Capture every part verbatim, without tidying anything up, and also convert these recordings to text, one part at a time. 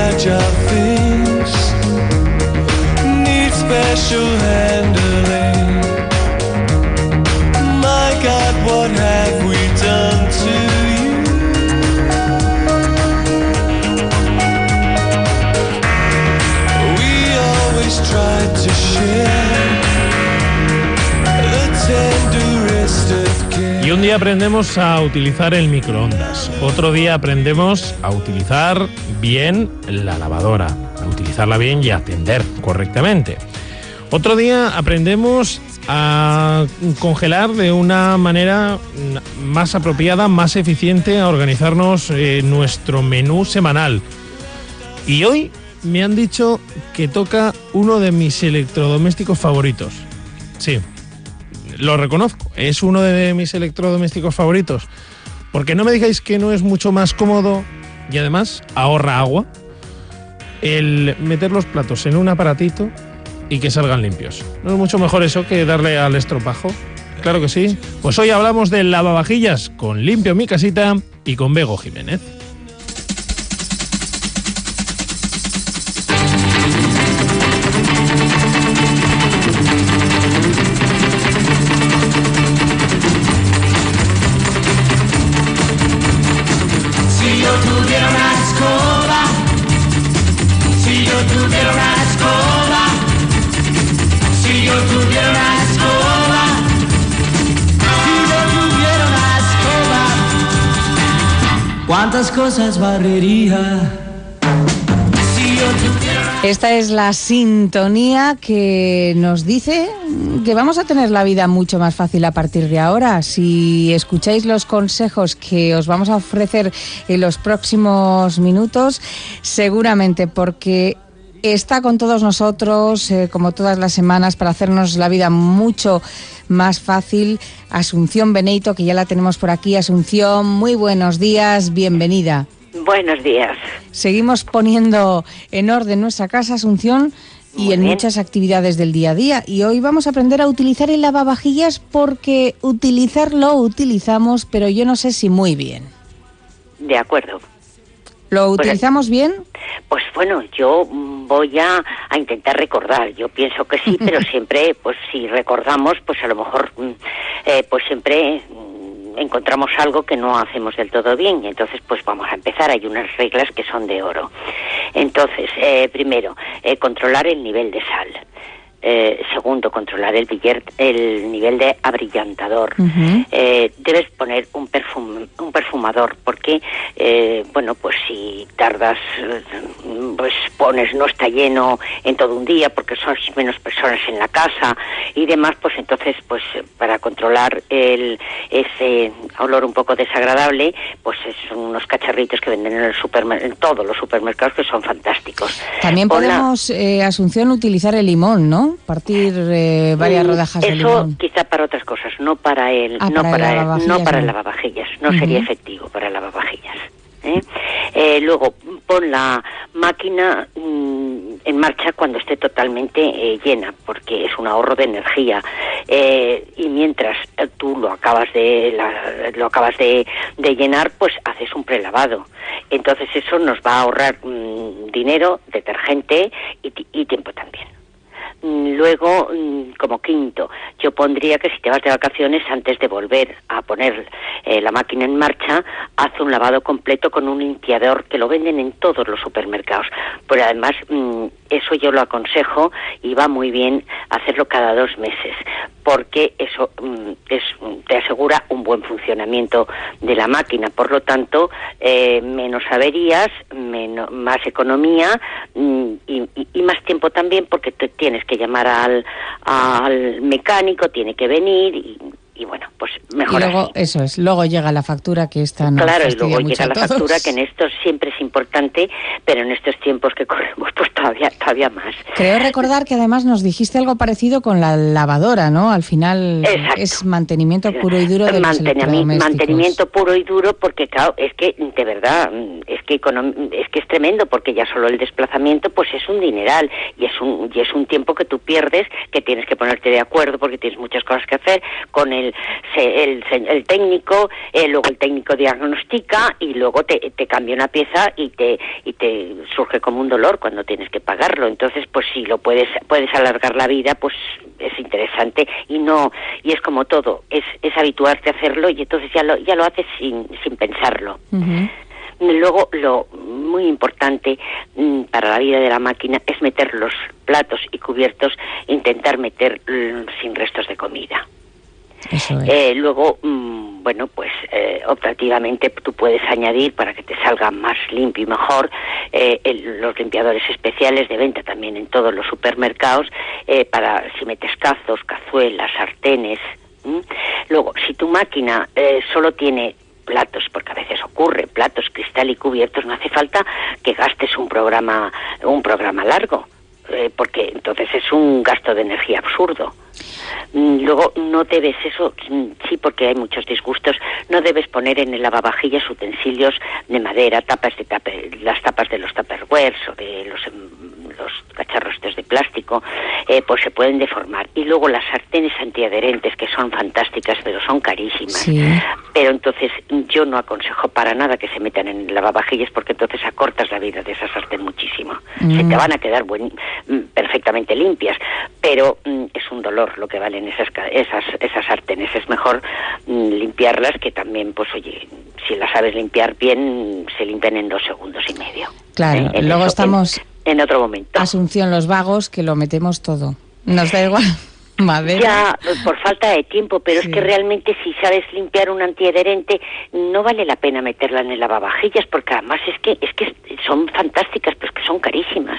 fragile things need special handling. My God, what have we done to you? We always tried to share the tenderest of care. Y un día aprendemos a utilizar el microondas, otro día aprendemos a utilizar bien la lavadora, a utilizarla bien y a atender correctamente. Otro día aprendemos a congelar de una manera más apropiada, más eficiente, a organizarnos eh, nuestro menú semanal. Y hoy me han dicho que toca uno de mis electrodomésticos favoritos. Sí, lo reconozco, es uno de mis electrodomésticos favoritos. Porque no me digáis que no es mucho más cómodo y además ahorra agua el meter los platos en un aparatito y que salgan limpios. ¿No es mucho mejor eso que darle al estropajo? Claro que sí. Pues hoy hablamos del lavavajillas con Limpio Mi Casita y con Bego Jiménez. Si yo tuviera una escoba, si yo tuviera una escoba, si yo tuviera una escoba, si yo tuviera una escoba, ¿cuántas cosas barrería? Si yo tuviera una... Esta es la sintonía que nos dice que vamos a tener la vida mucho más fácil a partir de ahora. Si escucháis los consejos que os vamos a ofrecer en los próximos minutos, seguramente porque está con todos nosotros, eh, como todas las semanas, para hacernos la vida mucho más fácil, Asunción Benito, que ya la tenemos por aquí. Asunción, muy buenos días, bienvenida. Buenos días. Seguimos poniendo en orden nuestra casa, Asunción, y Muy en bien. muchas actividades del día a día. Y hoy vamos a aprender a utilizar el lavavajillas porque utilizarlo utilizamos, pero yo no sé si muy bien. De acuerdo. ¿Lo Pues- utilizamos bien? Pues bueno, yo mm, voy a, a intentar recordar. Yo pienso que sí, pero siempre, pues si recordamos, pues a lo mejor, mm, eh, pues siempre mm, encontramos algo que no hacemos del todo bien. Y entonces, pues vamos a empezar. Hay unas reglas que son de oro. Entonces, eh, primero, eh, controlar el nivel de sal. Eh, segundo, controlar el, biller, el nivel de abrillantador. Uh-huh. Eh, debes poner un, perfum, un perfumador, porque, eh, bueno, pues si tardas, eh, pues pones, no está lleno en todo un día, porque son menos personas en la casa y demás, pues entonces, pues para controlar el ese olor un poco desagradable, pues son unos cacharritos que venden en, el supermer- en todos los supermercados, que son fantásticos. También Pon la- podemos, eh, Asunción, utilizar el limón, ¿no? Partir eh, varias Mm, rodajas de Eso limón. quizá para otras cosas, no para el, Ah, no para el para el, lavavajillas, no para el no. lavavajillas, no Ujú. sería efectivo para el lavavajillas. ¿eh? Eh, luego pon la máquina mm, en marcha cuando esté totalmente eh, llena, porque es un ahorro de energía. Eh, y mientras eh, tú lo acabas de la- lo acabas de, de llenar, pues haces un prelavado. Entonces eso nos va a ahorrar mm, dinero, detergente y, ti- y tiempo también. Luego, como quinto, yo pondría que si te vas de vacaciones, antes de volver a poner eh, la máquina en marcha, haz un lavado completo con un limpiador, que lo venden en todos los supermercados. Pero además, mmm, eso yo lo aconsejo y va muy bien hacerlo cada dos meses, porque eso mmm, es, te asegura un buen funcionamiento de la máquina. Por lo tanto, eh, menos averías, menos, más economía mmm, y, y, y más tiempo también, porque te tienes que llamar al, al mecánico, tiene que venir y, y bueno, pues mejor Y luego, así. eso es, luego llega la factura, que esta nos Claro, y fastidia luego mucho llega a la todos. factura, que en esto siempre es importante, pero en estos tiempos que corremos, pues todavía todavía más. Creo recordar que además nos dijiste algo parecido con la lavadora, ¿no? Al final Exacto. es mantenimiento puro y duro de los Mantenimi- electrodomésticos. Mantenimiento puro y duro, porque claro, es que de verdad, es que econom- es que es tremendo, porque ya solo el desplazamiento pues es un dineral y es un y es un tiempo que tú pierdes, que tienes que ponerte de acuerdo porque tienes muchas cosas que hacer con el el el, el técnico, eh, luego el técnico diagnostica y luego te, te cambia una pieza y te y te surge como un dolor cuando tienes que pagarlo. Entonces, pues si lo puedes puedes alargar la vida, pues es interesante y no y es como todo, es es habituarte a hacerlo y entonces ya lo ya lo haces sin sin pensarlo. Uh-huh. Luego, lo muy importante mmm, para la vida de la máquina es meter los platos y cubiertos, intentar meter mmm, sin restos de comida. Eso es. Eh, luego, mmm, bueno, pues eh, optativamente tú puedes añadir, para que te salga más limpio y mejor, eh, el, los limpiadores especiales de venta también en todos los supermercados, eh, para si metes cazos, cazuelas, sartenes. ¿m? Luego, si tu máquina eh, solo tiene platos, porque a veces ocurre, platos, cristal y cubiertos, no hace falta que gastes un programa un programa largo, eh, porque entonces es un gasto de energía absurdo. Luego, no debes eso, sí, porque hay muchos disgustos, no debes poner en el lavavajillas utensilios de madera, tapas de tape, las tapas de los tupperwares o de los, los cacharros estos de plástico, eh, pues se pueden deformar. Y luego las sartenes antiadherentes, que son fantásticas, pero son carísimas. Sí. Pero entonces yo no aconsejo para nada que se metan en el lavavajillas, porque entonces acortas la vida de esa sartén muchísimo. Mm. Se te van a quedar buen, perfectamente limpias, pero mm, es un dolor lo que valen esas esas esas sartenes. Es mejor mm, limpiarlas, que también, pues oye, si las sabes limpiar bien, se limpian en dos segundos y medio. Claro, ¿eh? luego eso, estamos en, en otro momento. Asunción, los vagos, que lo metemos todo. Nos da igual. Madera. Ya, por falta de tiempo, pero sí. Es que realmente si sabes limpiar un antiadherente, no vale la pena meterla en el lavavajillas, porque además es que es que son fantásticas, pero es que son carísimas.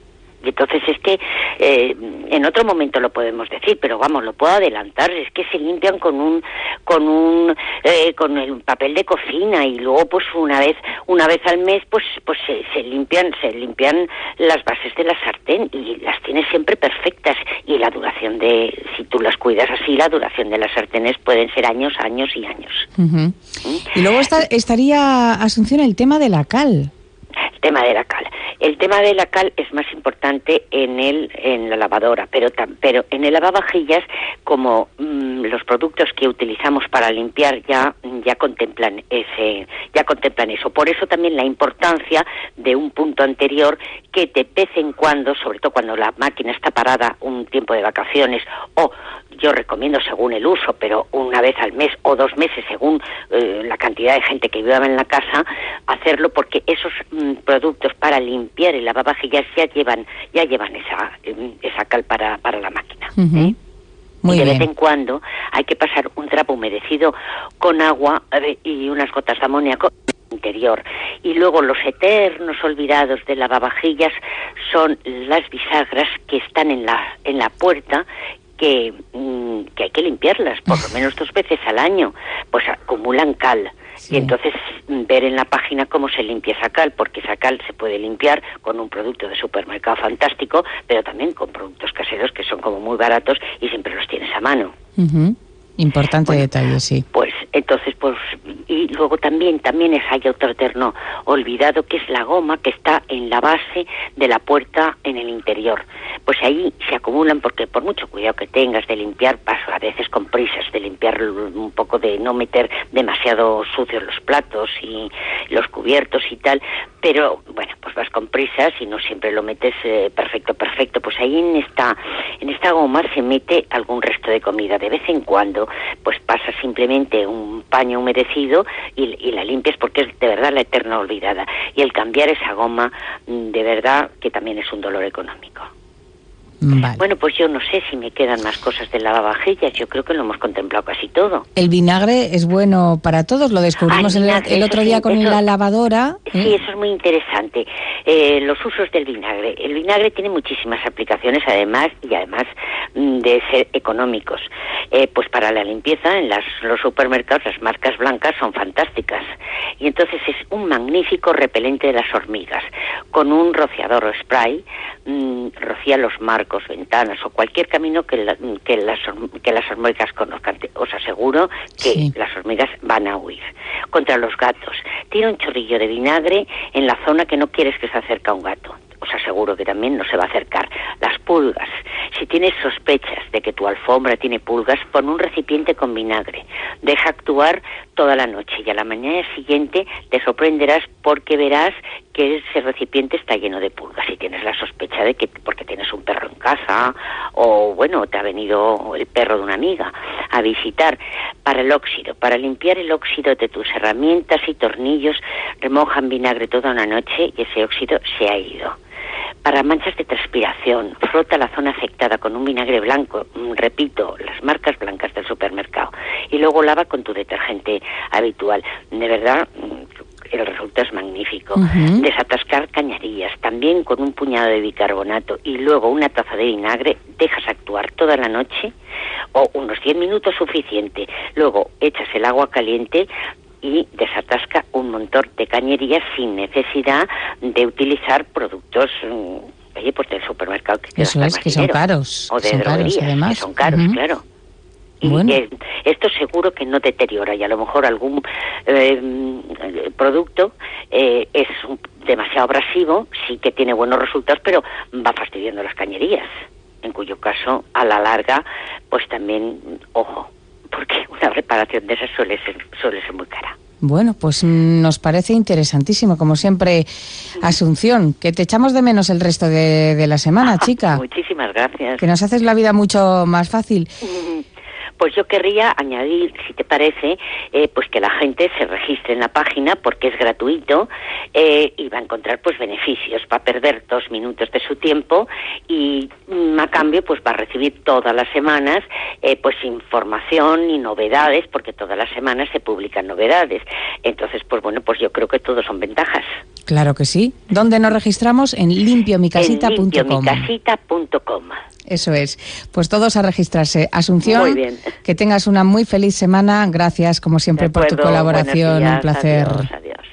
Y entonces es que eh, en otro momento lo podemos decir, pero vamos, lo puedo adelantar, es que se limpian con un con un eh, con el papel de cocina, y luego pues una vez una vez al mes pues pues se, se limpian se limpian las bases de la sartén y las tienes siempre perfectas, y la duración de, si tú las cuidas así, la duración de las sartenes pueden ser años, años y años. Uh-huh. ¿Mm? Y luego está, estaría, Asunción, el tema de la cal. El tema de la cal. El tema de la cal es más importante en el en la lavadora, pero tam, pero en el lavavajillas, como mmm, los productos que utilizamos para limpiar ya ya contemplan ese ya contemplan eso. Por eso también la importancia de un punto anterior, que de vez en cuando, sobre todo cuando la máquina está parada un tiempo de vacaciones, o yo recomiendo según el uso, pero una vez al mes o dos meses según eh, la cantidad de gente que viva en la casa, hacerlo, porque esos mm, productos para limpiar el lavavajillas ya llevan ya llevan esa esa cal para para la máquina. Uh-huh. ¿eh? Muy y de bien. vez en cuando hay que pasar un trapo humedecido con agua eh, y unas gotas de amoníaco interior. Y luego los eternos olvidados de lavavajillas son las bisagras que están en la en la puerta, que, mmm, que hay que limpiarlas por lo menos dos veces al año, pues acumulan cal. Sí. Y entonces ver en la página cómo se limpia esa cal, porque esa cal se puede limpiar con un producto de supermercado fantástico, pero también con productos caseros que son como muy baratos y siempre los tienes a mano. Uh-huh. Importante bueno, detalle, sí. Pues entonces, pues, y luego también también es, hay otro eterno olvidado, que es la goma que está en la base de la puerta en el interior. Pues ahí se acumulan, porque por mucho cuidado que tengas de limpiar, paso a veces con prisas, de limpiar un poco, de no meter demasiado sucios los platos y los cubiertos y tal, pero bueno, pues vas con prisas y no siempre lo metes eh, perfecto, perfecto. Pues ahí en esta, en esta goma se mete algún resto de comida. De vez en cuando pues pasa simplemente un paño humedecido y, y la limpias, porque es de verdad la eterna olvidada. Y el cambiar esa goma, de verdad que también es un dolor económico. Vale. Bueno, pues yo no sé si me quedan más cosas de lavavajillas. Yo creo que lo hemos contemplado casi todo. El vinagre es bueno para todos, lo descubrimos Ay, el, vinagre, el otro día sí, con eso, la lavadora. Sí, ¿eh? eso es muy interesante. Eh, los usos del vinagre. El vinagre tiene muchísimas aplicaciones, además, y además de ser económicos. Eh, pues para la limpieza, en las, los supermercados, las marcas blancas son fantásticas. Y entonces es un magnífico repelente de las hormigas. Con un rociador o spray, mmm, rocía los marcos, ventanas o cualquier camino que, la, que, las, que las hormigas conozcan. Os aseguro que sí, las hormigas van a huir. Contra los gatos, tira un chorrillo de vinagre en la zona que no quieres que se acerque a un gato. Os aseguro que también no se va a acercar. Las pulgas. Si tienes sospechas de que tu alfombra tiene pulgas, pon un recipiente con vinagre. Deja actuar toda la noche y a la mañana siguiente te sorprenderás porque verás que ese recipiente está lleno de pulgas. Si tienes la sospecha de que porque tienes un perro en casa o, bueno, te ha venido el perro de una amiga a visitar. Para el óxido, para limpiar el óxido de tus herramientas y tornillos, remoja en vinagre toda una noche y ese óxido se ha ido. Para manchas de transpiración, frota la zona afectada con un vinagre blanco, repito, las marcas blancas del supermercado, y luego lava con tu detergente habitual. De verdad, el resultado es magnífico. Uh-huh. Desatascar cañerías, también con un puñado de bicarbonato y luego una taza de vinagre, dejas actuar toda la noche o unos diez minutos suficiente. Luego echas el agua caliente y desatasca un montón de cañerías sin necesidad de utilizar productos, oye, pues del supermercado. Que Eso es, que son caros. O de son droguerías, caros, además. que son caros, uh-huh. claro. Y bueno. eh, esto seguro que no deteriora y a lo mejor algún eh, producto eh, es un, demasiado abrasivo, sí que tiene buenos resultados, pero va fastidiando las cañerías, en cuyo caso, a la larga, pues también, ojo, porque una reparación de esas suele ser, suele ser muy cara. Bueno, pues nos parece interesantísimo, como siempre, Asunción, que te echamos de menos el resto de, de la semana, chica. Muchísimas gracias. Que nos haces la vida mucho más fácil. Pues yo querría añadir, si te parece, eh, pues que la gente se registre en la página porque es gratuito eh, y va a encontrar pues beneficios, va a perder dos minutos de su tiempo y mm, a cambio pues va a recibir todas las semanas eh, pues información y novedades, porque todas las semanas se publican novedades. Entonces, pues bueno, pues yo creo que todos son ventajas. Claro que sí. ¿Dónde nos registramos? En limpio mi casita punto com. En limpio mi casita punto com. Eso es. Pues todos a registrarse. Asunción, muy bien. Que tengas una muy feliz semana. Gracias, como siempre, por tu colaboración. Días, Un placer. Adiós, adiós.